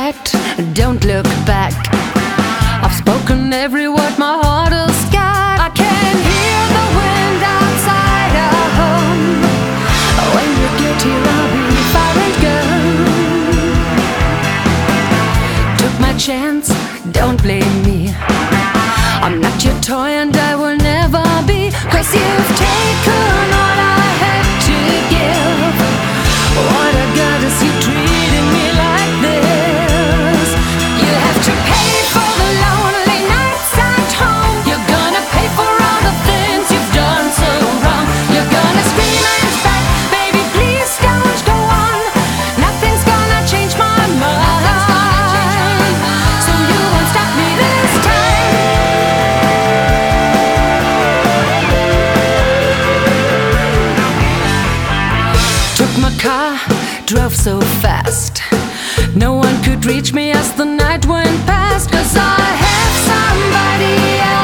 that, don't look back. I've spoken every word my heart has got. I can hear the wind outside our home. When you get here I'll be fire and gun. Took my chance, don't blame me. I'm not your toy and I will never be. 'Cause you've taken what I had to give. What I got is you treating me like this. You have to pay for the lonely nights at home. You're gonna pay for all the things you've done so wrong. You're gonna scream and fight, baby please don't go on. Nothing's gonna change my mind. So you won't stop me this time. Took my car, drove so fast. No one could reach me as the night went past. 'Cause I have somebody else.